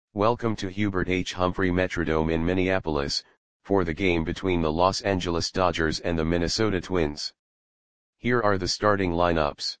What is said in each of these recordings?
Welcome to Hubert H. Humphrey Metrodome in Minneapolis, for the game between the Los Angeles Dodgers and the Minnesota Twins. Here are the starting lineups.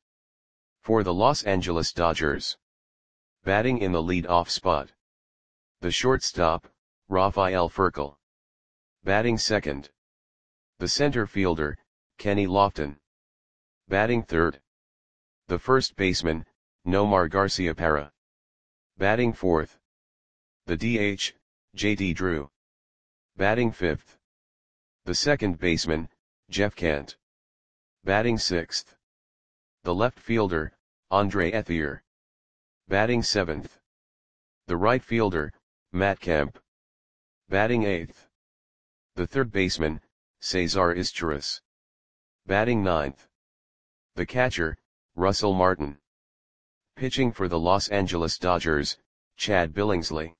For the Los Angeles Dodgers. Batting in the lead-off spot. The shortstop, Rafael Furcal. Batting second. The center fielder, Kenny Lofton. Batting third. The first baseman, Nomar Garciaparra. Batting fourth. The DH, J.D. Drew. Batting fifth. The second baseman, Jeff Kent. Batting sixth. The left fielder, Andre Ethier. Batting seventh. The right fielder, Matt Kemp. Batting eighth. The third baseman, Cesar Izturis. Batting ninth. The catcher, Russell Martin. Pitching for the Los Angeles Dodgers, Chad Billingsley.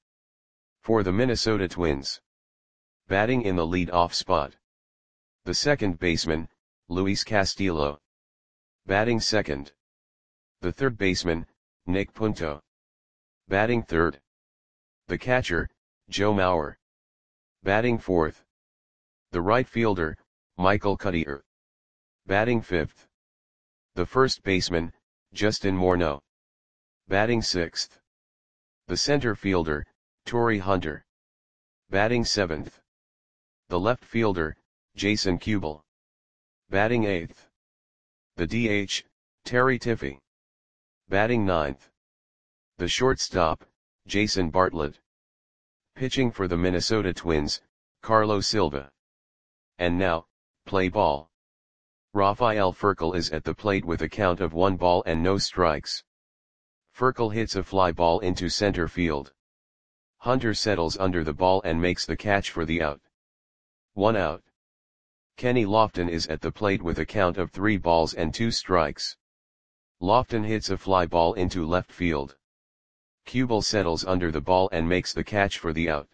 For the Minnesota Twins. Batting in the lead-off spot. The second baseman, Luis Castillo. Batting second. The third baseman, Nick Punto. Batting third. The catcher, Joe Mauer. Batting fourth. The right fielder, Michael Cuddyer. Batting fifth. The first baseman, Justin Morneau. Batting sixth. The center fielder, Torii Hunter. Batting seventh. The left fielder, Jason Kubel. Batting eighth. The DH, Terry Tiffey. Batting ninth. The shortstop, Jason Bartlett. Pitching for the Minnesota Twins, Carlos Silva. And now, play ball. Rafael Furcal is at the plate with a count of 1 ball and no strikes. Furcal hits a fly ball into center field. Hunter settles under the ball and makes the catch for the out. 1 out. Kenny Lofton is at the plate with a count of 3 balls and 2 strikes. Lofton hits a fly ball into left field. Kubel settles under the ball and makes the catch for the out.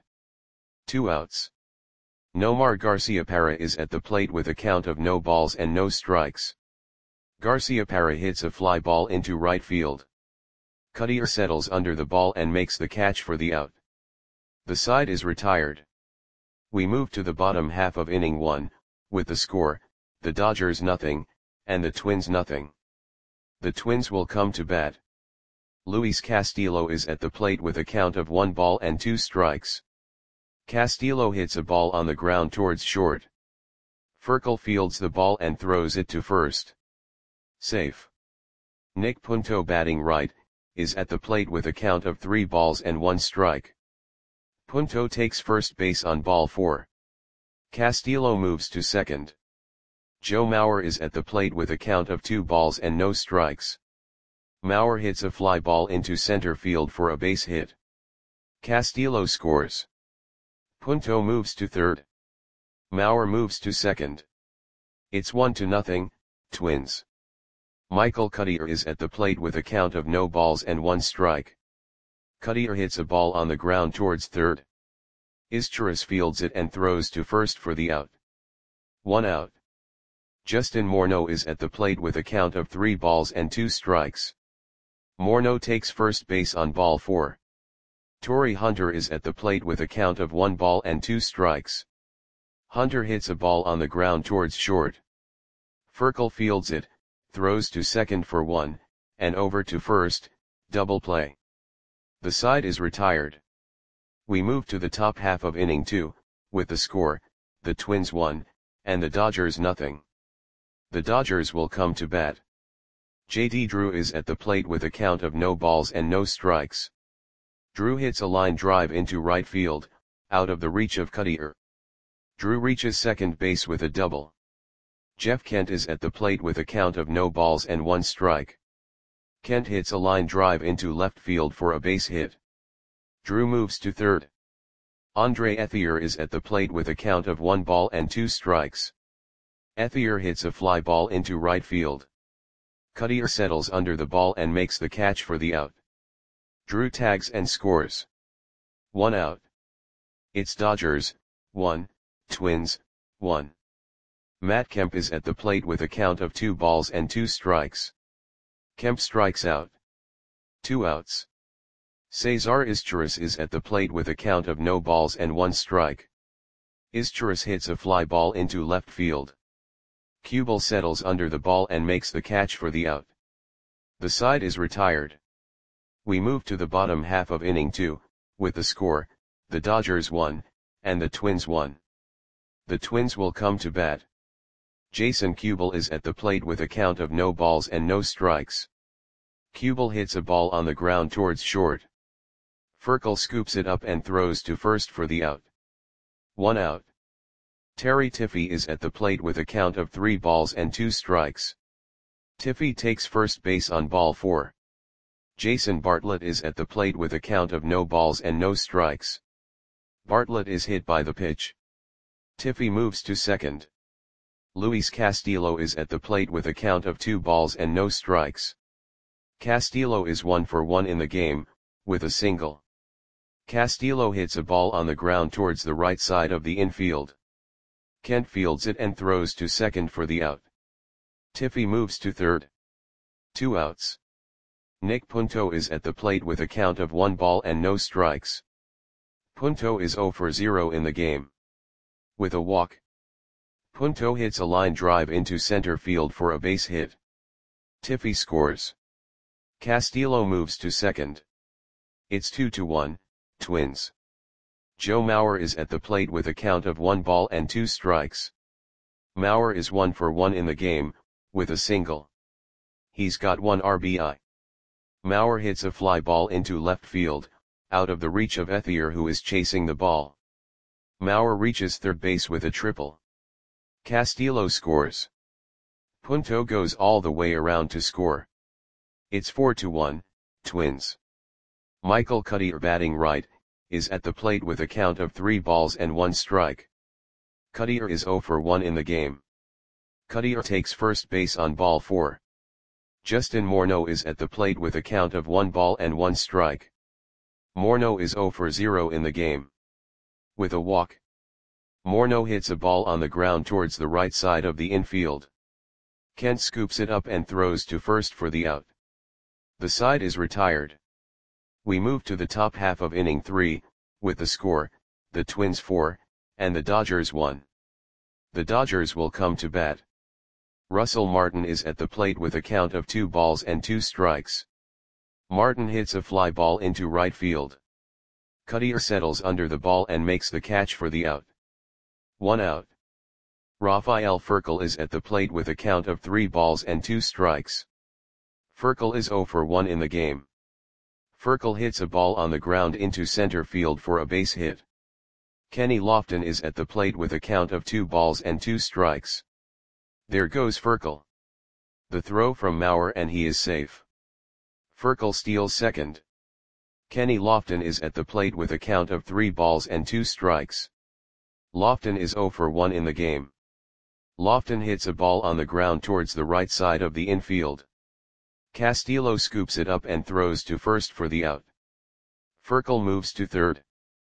2 outs. Nomar Garciaparra is at the plate with a count of no balls and no strikes. Garciaparra hits a fly ball into right field. Cuddyer settles under the ball and makes the catch for the out. The side is retired. We move to the bottom half of inning 1, with the score, the Dodgers nothing, and the Twins nothing. The Twins will come to bat. Luis Castillo is at the plate with a count of 1 ball and 2 strikes. Castillo hits a ball on the ground towards short. Furcal fields the ball and throws it to first. Safe. Nick Punto, batting right, is at the plate with a count of 3 balls and 1 strike. Punto takes first base on ball 4. Castillo moves to second. Joe Mauer is at the plate with a count of 2 balls and no strikes. Mauer hits a fly ball into center field for a base hit. Castillo scores. Punto moves to third. Mauer moves to second. It's 1-0, Twins. Michael Cuddyer is at the plate with a count of no balls and 1 strike. Cuddyer hits a ball on the ground towards third. Izturis fields it and throws to first for the out. 1 out. Justin Morneau is at the plate with a count of 3 balls and 2 strikes. Morneau takes first base on ball 4. Torii Hunter is at the plate with a count of 1 ball and 2 strikes. Hunter hits a ball on the ground towards short. Furcal fields it, throws to second for 1, and over to first, double play. The side is retired. We move to the top half of inning 2, with the score, the Twins 1, and the Dodgers nothing. The Dodgers will come to bat. J.D. Drew is at the plate with a count of no balls and no strikes. Drew hits a line drive into right field, out of the reach of Cuddyer. Drew reaches second base with a double. Jeff Kent is at the plate with a count of no balls and 1 strike. Kent hits a line drive into left field for a base hit. Drew moves to third. Andre Ethier is at the plate with a count of 1 ball and 2 strikes. Ethier hits a fly ball into right field. Cuddyer settles under the ball and makes the catch for the out. Drew tags and scores. 1 out. It's Dodgers, 1, Twins, 1. Matt Kemp is at the plate with a count of 2 balls and 2 strikes. Kemp strikes out. 2 outs. Cesar Izturis is at the plate with a count of no balls and one strike. Izturis hits a fly ball into left field. Kubel settles under the ball and makes the catch for the out. The side is retired. We move to the bottom half of inning 2, with the score, the Dodgers 1, and the Twins 1. The Twins will come to bat. Jason Kubel is at the plate with a count of no balls and no strikes. Kubel hits a ball on the ground towards short. Furcal scoops it up and throws to first for the out. 1 out. Terry Tiffy is at the plate with a count of 3 balls and 2 strikes. Tiffy takes first base on ball 4. Jason Bartlett is at the plate with a count of no balls and no strikes. Bartlett is hit by the pitch. Tiffy moves to second. Luis Castillo is at the plate with a count of 2 balls and no strikes. Castillo is 1 for 1 in the game, with a single. Castillo hits a ball on the ground towards the right side of the infield. Kent fields it and throws to second for the out. Tiffy moves to third. 2 outs. Nick Punto is at the plate with a count of 1 ball and no strikes. Punto is 0 for 0 in the game. With a walk. Punto hits a line drive into center field for a base hit. Tiffy scores. Castillo moves to second. It's 2-1, Twins. Joe Mauer is at the plate with a count of 1 ball and 2 strikes. Mauer is 1 for 1 in the game, with a single. He's got 1 RBI. Mauer hits a fly ball into left field, out of the reach of Ethier, who is chasing the ball. Mauer reaches third base with a triple. Castillo scores. Punto goes all the way around to score. It's 4-1, Twins. Michael Cuddyer, batting right, is at the plate with a count of 3 balls and 1 strike. Cuddyer is 0 for 1 in the game. Cuddyer takes first base on ball 4. Justin Morneau is at the plate with a count of 1 ball and 1 strike. Morneau is 0 for 0 in the game. With a walk. Morneau hits a ball on the ground towards the right side of the infield. Kent scoops it up and throws to first for the out. The side is retired. We move to the top half of inning 3, with the score, the Twins 4, and the Dodgers 1. The Dodgers will come to bat. Russell Martin is at the plate with a count of 2 balls and 2 strikes. Martin hits a fly ball into right field. Cuddyer settles under the ball and makes the catch for the out. 1 out. Rafael Furcal is at the plate with a count of 3 balls and 2 strikes. Furcal is 0 for 1 in the game. Furcal hits a ball on the ground into center field for a base hit. Kenny Lofton is at the plate with a count of 2 balls and 2 strikes. There goes Furcal. The throw from Mauer and he is safe. Furcal steals second. Kenny Lofton is at the plate with a count of 3 balls and 2 strikes. Lofton is 0 for 1 in the game. Lofton hits a ball on the ground towards the right side of the infield. Castillo scoops it up and throws to first for the out. Furcal moves to third.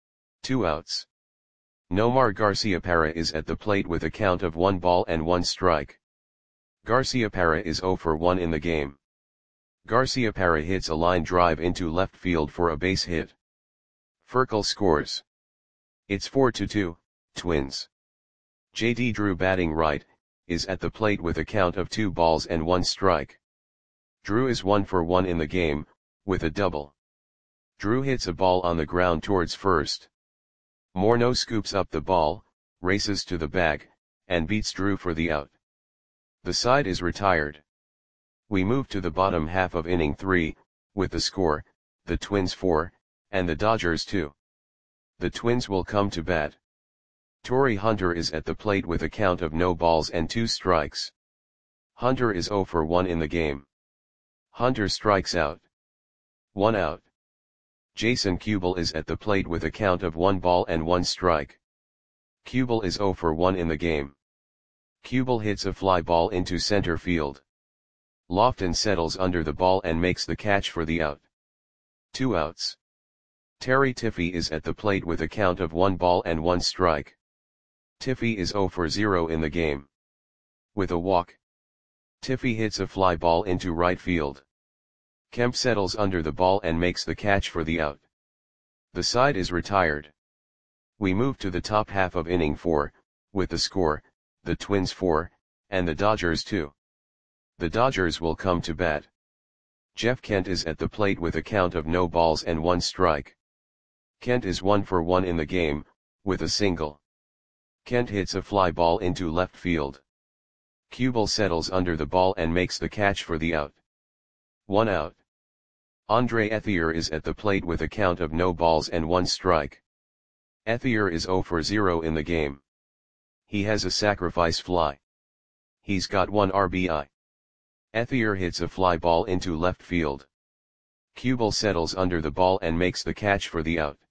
2 outs. Nomar Garciaparra is at the plate with a count of 1 ball and 1 strike. Garciaparra is 0 for 1 in the game. Garciaparra hits a line drive into left field for a base hit. Furcal scores. It's 4-2, Twins. J.D. Drew, batting right, is at the plate with a count of 2 balls and 1 strike. Drew is 1 for 1 in the game, with a double. Drew hits a ball on the ground towards first. Morneau scoops up the ball, races to the bag, and beats Drew for the out. The side is retired. We move to the bottom half of inning 3, with the score, the Twins 4, and the Dodgers 2. The Twins will come to bat. Torrey Hunter is at the plate with a count of no balls and 2 strikes. Hunter is 0 for 1 in the game. Hunter strikes out. 1 out. Jason Kubel is at the plate with a count of 1 ball and 1 strike. Kubel is 0 for 1 in the game. Kubel hits a fly ball into center field. Lofton settles under the ball and makes the catch for the out. 2 outs. Terry Tiffy is at the plate with a count of 1 ball and 1 strike. Tiffy is 0 for 0 in the game. With a walk. Tiffy hits a fly ball into right field. Kemp settles under the ball and makes the catch for the out. The side is retired. We move to the top half of inning 4, with the score, the Twins 4, and the Dodgers 2. The Dodgers will come to bat. Jeff Kent is at the plate with a count of no balls and 1 strike. Kent is 1 for 1 in the game, with a single. Kent hits a fly ball into left field. Kubel settles under the ball and makes the catch for the out. 1 out. Andre Ethier is at the plate with a count of no balls and 1 strike. Ethier is 0 for 0 in the game. He has a sacrifice fly. He's got 1 RBI. Ethier hits a fly ball into left field. Kubel settles under the ball and makes the catch for the out.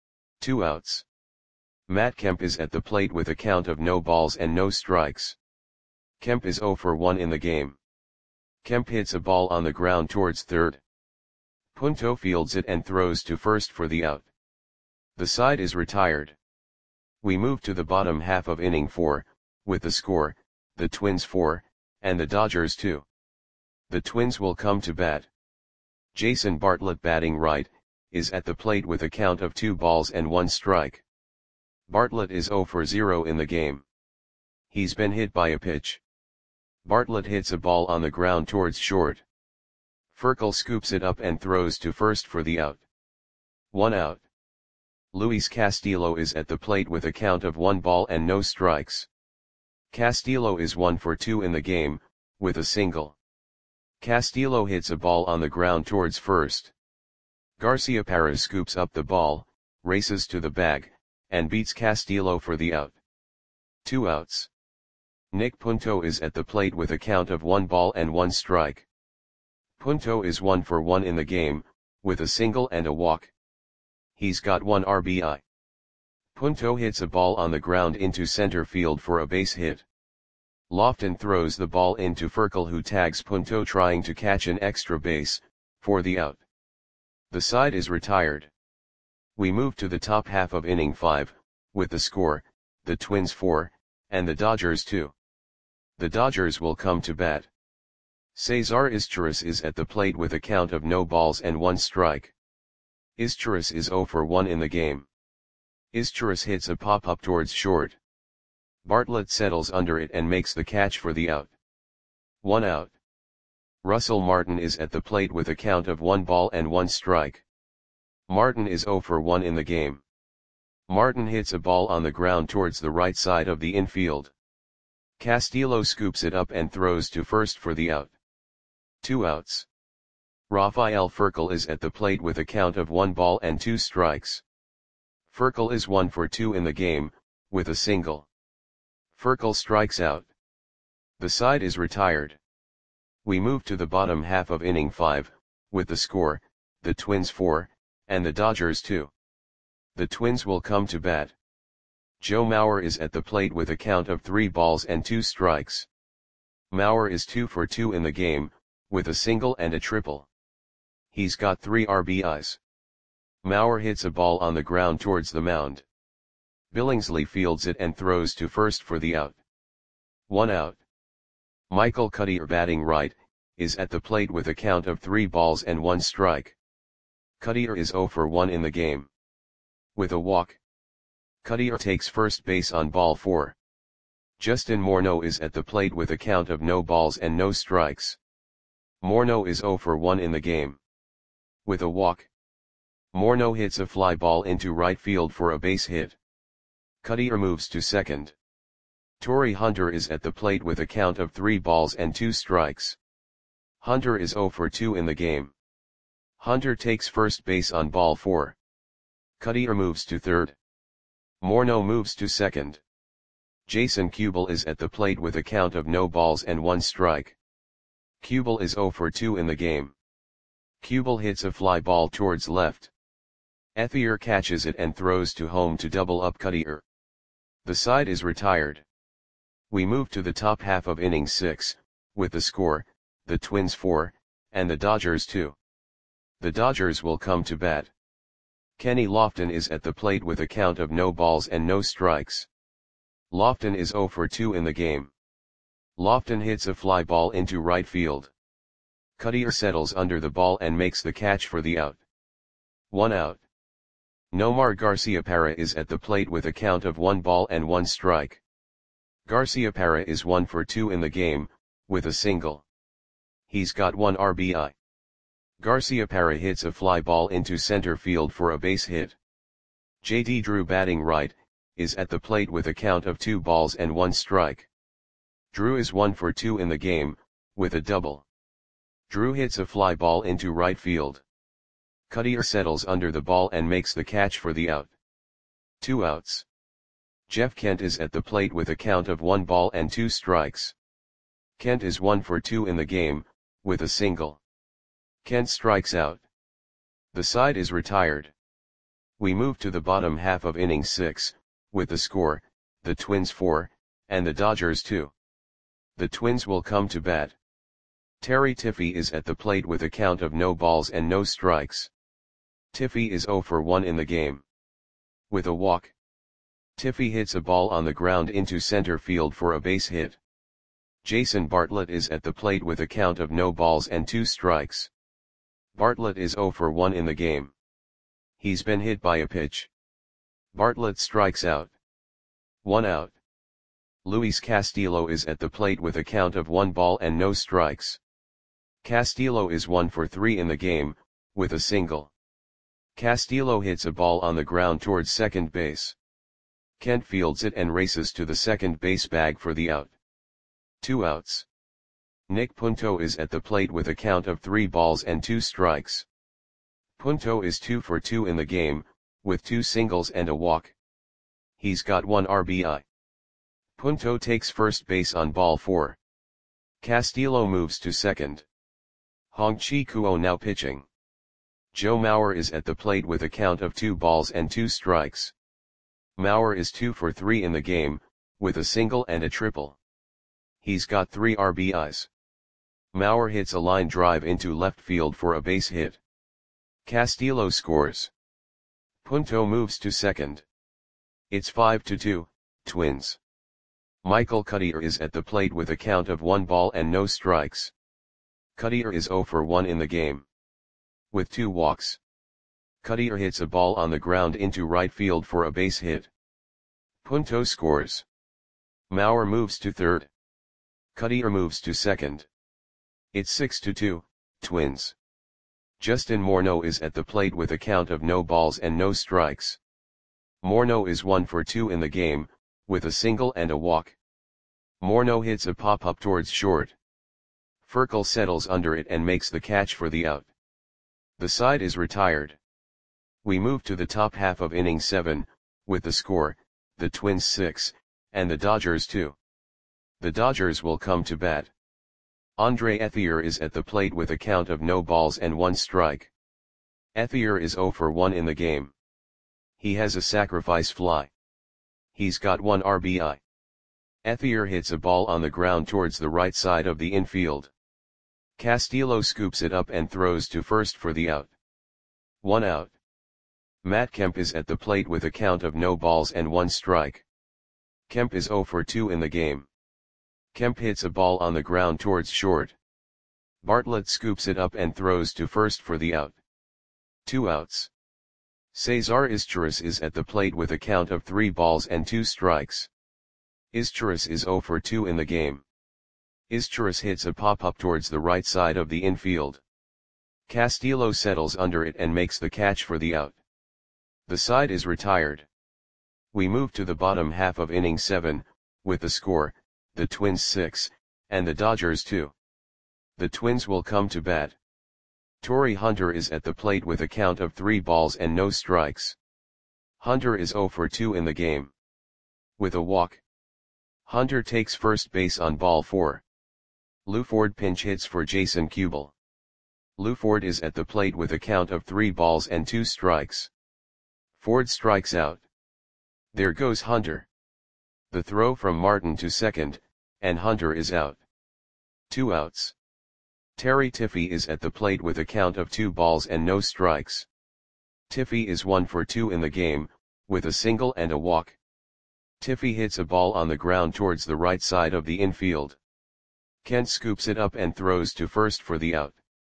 2 outs. Matt Kemp is at the plate with a count of no balls and no strikes. Kemp is 0 for 1 in the game. Kemp hits a ball on the ground towards third. Punto fields it and throws to first for the out. The side is retired. We move to the bottom half of inning 4, with the score, the Twins 4, and the Dodgers 2. The Twins will come to bat. Jason Bartlett, batting right, is at the plate with a count of 2 balls and 1 strike. Bartlett is 0 for 0 in the game. He's been hit by a pitch. Bartlett hits a ball on the ground towards short. Furkel scoops it up and throws to first for the out. 1 out. Luis Castillo is at the plate with a count of 1 ball and no strikes. Castillo is 1 for 2 in the game, with a single. Castillo hits a ball on the ground towards first. Garciaparra scoops up the ball, races to the bag, and beats Castillo for the out. 2 outs. Nick Punto is at the plate with a count of 1 ball and 1 strike. Punto is 1 for 1 in the game, with a single and a walk. He's got 1 RBI. Punto hits a ball on the ground into center field for a base hit. Lofton throws the ball into Furkel, who tags Punto trying to catch an extra base, for the out. The side is retired. We move to the top half of inning 5, with the score, the Twins 4, and the Dodgers 2. The Dodgers will come to bat. Cesar Izturis is at the plate with a count of no balls and 1 strike. Izturis is 0 for 1 in the game. Izturis hits a pop-up towards short. Bartlett settles under it and makes the catch for the out. 1 out. Russell Martin is at the plate with a count of 1 ball and 1 strike. Martin is 0 for 1 in the game. Martin hits a ball on the ground towards the right side of the infield. Castillo scoops it up and throws to first for the out. 2 outs. Rafael Furkel is at the plate with a count of 1 ball and 2 strikes. Furkel is 1 for 2 in the game, with a single. Furkel strikes out. The side is retired. We move to the bottom half of inning 5, with the score, the Twins 4, and the Dodgers 2. The Twins will come to bat. Joe Mauer is at the plate with a count of 3 balls and 2 strikes. Mauer is 2 for 2 in the game, with a single and a triple. He's got 3 RBIs. Mauer hits a ball on the ground towards the mound. Billingsley fields it and throws to first for the out. 1 out. Michael Cuddyer, batting right, is at the plate with a count of 3 balls and 1 strike. Cuddyer is 0 for 1 in the game. With a walk. Cuddyer takes first base on ball 4. Justin Morneau is at the plate with a count of no balls and no strikes. Morneau is 0 for 1 in the game. With a walk. Morneau hits a fly ball into right field for a base hit. Cuddyer moves to second. Torrey Hunter is at the plate with a count of 3 balls and 2 strikes. Hunter is 0 for 2 in the game. Hunter takes first base on ball 4. Cuddyer moves to third. Morneau moves to second. Jason Kubel is at the plate with a count of no balls and 1 strike. Kubel is 0 for 2 in the game. Kubel hits a fly ball towards left. Ethier catches it and throws to home to double up Cuddyer. The side is retired. We move to the top half of inning 6, with the score, the Twins 4, and the Dodgers 2. The Dodgers will come to bat. Kenny Lofton is at the plate with a count of no balls and no strikes. Lofton is 0 for 2 in the game. Lofton hits a fly ball into right field. Cutter settles under the ball and makes the catch for the out. 1 out. Nomar Garciaparra is at the plate with a count of 1 ball and 1 strike. Garciaparra is 1 for 2 in the game, with a single. He's got 1 RBI. Garciaparra hits a fly ball into center field for a base hit. JD Drew, batting right, is at the plate with a count of 2 balls and 1 strike. Drew is 1 for 2 in the game, with a double. Drew hits a fly ball into right field. Cutter settles under the ball and makes the catch for the out. 2 outs. Jeff Kent is at the plate with a count of 1 ball and 2 strikes. Kent is 1 for 2 in the game, with a single. Kent strikes out. The side is retired. We move to the bottom half of inning 6, with the score, the Twins 4, and the Dodgers 2. The Twins will come to bat. Terry Tiffy is at the plate with a count of no balls and no strikes. Tiffy is 0 for 1 in the game. With a walk. Tiffy hits a ball on the ground into center field for a base hit. Jason Bartlett is at the plate with a count of no balls and 2 strikes. Bartlett is 0 for 1 in the game. He's been hit by a pitch. Bartlett strikes out. 1 out. Luis Castillo is at the plate with a count of 1 ball and no strikes. Castillo is 1 for 3 in the game, with a single. Castillo hits a ball on the ground towards second base. Kent fields it and races to the second base bag for the out. 2 outs. Nick Punto is at the plate with a count of 3 balls and 2 strikes. Punto is 2 for 2 in the game, with 2 singles and a walk. He's got 1 RBI. Punto takes first base on ball 4. Castillo moves to second. Hong-Chi Kuo now pitching. Joe Mauer is at the plate with a count of 2 balls and 2 strikes. Mauer is 2 for 3 in the game, with a single and a triple. He's got 3 RBIs. Mauer hits a line drive into left field for a base hit. Castillo scores. Punto moves to second. It's 5-2, Twins. Michael Cutter is at the plate with a count of 1 ball and no strikes. Cutter is 0 for 1 in the game. With 2 walks. Cutter hits a ball on the ground into right field for a base hit. Punto scores. Mauer moves to third. Cutter moves to second. It's 6-2, Twins. Justin Morneau is at the plate with a count of no balls and no strikes. Morneau is 1 for 2 in the game, with a single and a walk. Morneau hits a pop-up towards short. Furcal settles under it and makes the catch for the out. The side is retired. We move to the top half of inning 7, with the score, the Twins 6, and the Dodgers 2. The Dodgers will come to bat. Andre Ethier is at the plate with a count of no balls and 1 strike. Ethier is 0 for 1 in the game. He has a sacrifice fly. He's got 1 RBI. Ethier hits a ball on the ground towards the right side of the infield. Castillo scoops it up and throws to first for the out. 1 out. Matt Kemp is at the plate with a count of no balls and 1 strike. Kemp is 0 for 2 in the game. Kemp hits a ball on the ground towards short. Bartlett scoops it up and throws to first for the out. 2 outs. Cesar Izturis is at the plate with a count of 3 balls and 2 strikes. Izturis is 0 for 2 in the game. Izturis hits a pop-up towards the right side of the infield. Castillo settles under it and makes the catch for the out. The side is retired. We move to the bottom half of inning 7, with the score, the Twins 6, and the Dodgers 2. The Twins will come to bat. Torrey Hunter is at the plate with a count of 3 balls and no strikes. Hunter is 0 for 2 in the game. With a walk. Hunter takes first base on ball 4. Lou Ford pinch hits for Jason Kubel. Lou Ford is at the plate with a count of 3 balls and 2 strikes. Ford strikes out. There goes Hunter. The throw from Martin to second, and Hunter is out. 2 outs. Terry Tiffy is at the plate with a count of 2 balls and no strikes. Tiffy is 1 for 2 in the game, with a single and a walk. Tiffy hits a ball on the ground towards the right side of the infield. Kent scoops it up and throws to first for the out.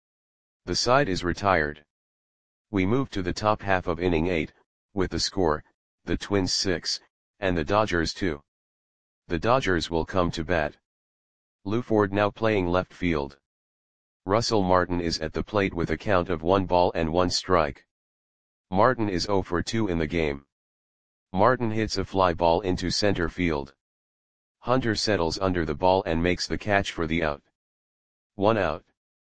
The side is retired. We move to the top half of inning 8, with the score, the Twins 6, and the Dodgers 2. The Dodgers will come to bat. Lew Ford now playing left field. Russell Martin is at the plate with a count of 1 ball and 1 strike. Martin is 0 for 2 in the game. Martin hits a fly ball into center field. Hunter settles under the ball and makes the catch for the out. 1 out.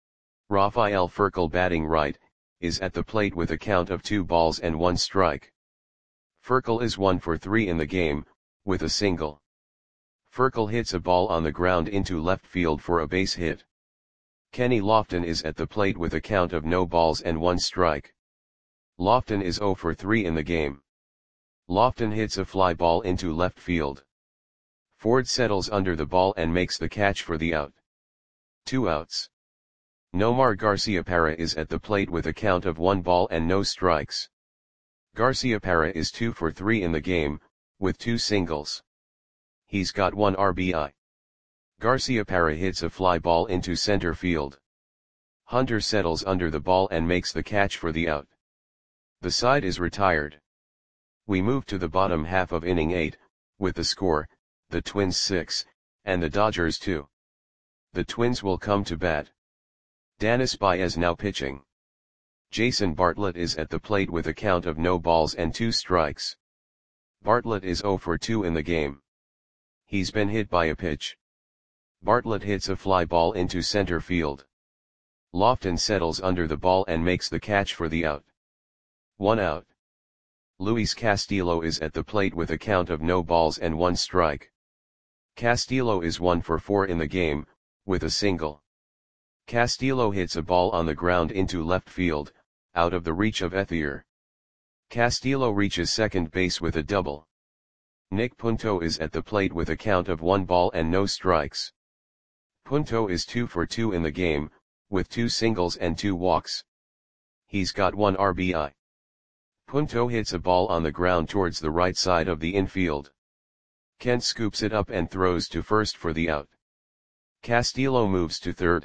Rafael Furcal batting right, is at the plate with a count of 2 balls and 1 strike. Furcal is 1 for 3 in the game, with a single. Furcal hits a ball on the ground into left field for a base hit. Kenny Lofton is at the plate with a count of no balls and 1 strike. Lofton is 0 for 3 in the game. Lofton hits a fly ball into left field. Ford settles under the ball and makes the catch for the out. 2 outs. Nomar Garciaparra is at the plate with a count of 1 ball and no strikes. Garciaparra is 2 for 3 in the game, with 2 singles. He's got 1 RBI. Garciaparra hits a fly ball into center field. Hunter settles under the ball and makes the catch for the out. The side is retired. We move to the bottom half of inning 8, with the score, the Twins 6, and the Dodgers 2. The Twins will come to bat. Danis Baez now pitching. Jason Bartlett is at the plate with a count of no balls and 2 strikes. Bartlett is 0 for 2 in the game. He's been hit by a pitch. Bartlett hits a fly ball into center field. Lofton settles under the ball and makes the catch for the out. 1 out. Luis Castillo is at the plate with a count of no balls and 1 strike. Castillo is 1 for 4 in the game, with a single. Castillo hits a ball on the ground into left field, out of the reach of Ethier. Castillo reaches second base with a double. Nick Punto is at the plate with a count of 1 ball and no strikes. Punto is 2 for 2 in the game, with 2 singles and 2 walks. He's got 1 RBI. Punto hits a ball on the ground towards the right side of the infield. Kent scoops it up and throws to first for the out. Castillo moves to third.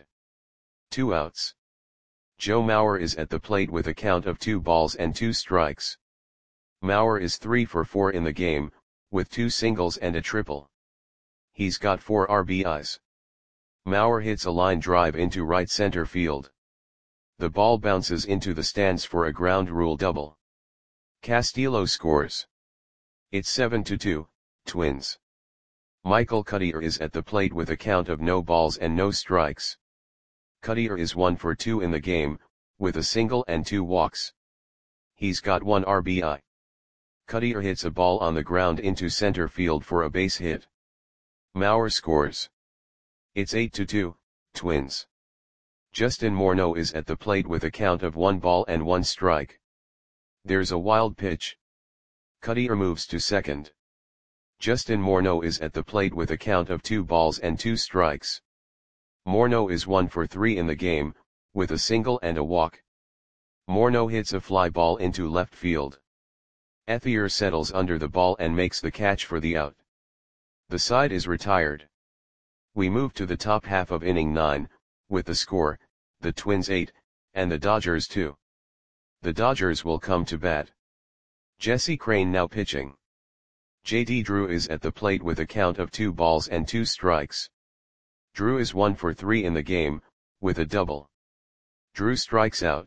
2 outs. Joe Mauer is at the plate with a count of 2 balls and 2 strikes. Mauer is 3 for 4 in the game, with 2 singles and a triple. He's got 4 RBIs. Mauer hits a line drive into right center field. The ball bounces into the stands for a ground rule double. Castillo scores. It's 7-2, Twins. Michael Cuddyer is at the plate with a count of no balls and no strikes. Cuddyer is 1 for 2 in the game, with a single and 2 walks. He's got 1 RBI. Cuddyer hits a ball on the ground into center field for a base hit. Mauer scores. It's 8-2, Twins. Justin Morneau is at the plate with a count of 1 ball and 1 strike. There's a wild pitch. Cuddyer moves to second. Justin Morneau is at the plate with a count of 2 balls and 2 strikes. Morneau is 1 for 3 in the game, with a single and a walk. Morneau hits a fly ball into left field. Ethier settles under the ball and makes the catch for the out. The side is retired. We move to the top half of inning 9, with the score, the Twins 8, and the Dodgers 2. The Dodgers will come to bat. Jesse Crain now pitching. J.D. Drew is at the plate with a count of 2 balls and 2 strikes. Drew is 1 for 3 in the game, with a double. Drew strikes out.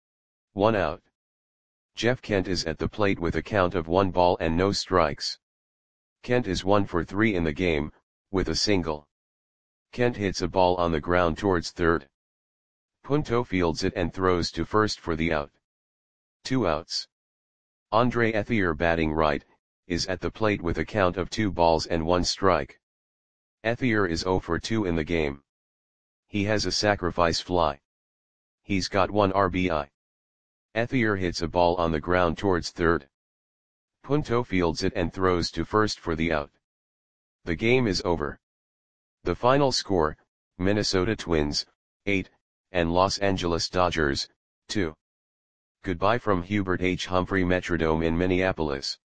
1 out. Jeff Kent is at the plate with a count of 1 ball and no strikes. Kent is 1 for 3 in the game, with a single. Kent hits a ball on the ground towards third. Punto fields it and throws to first for the out. 2 outs. Andre Ethier batting right, is at the plate with a count of 2 balls and 1 strike. Ethier is 0 for 2 in the game. He has a sacrifice fly. He's got 1 RBI. Ethier hits a ball on the ground towards third. Punto fields it and throws to first for the out. The game is over. The final score, Minnesota Twins, 8, and Los Angeles Dodgers, 2. Goodbye from Hubert H. Humphrey Metrodome in Minneapolis.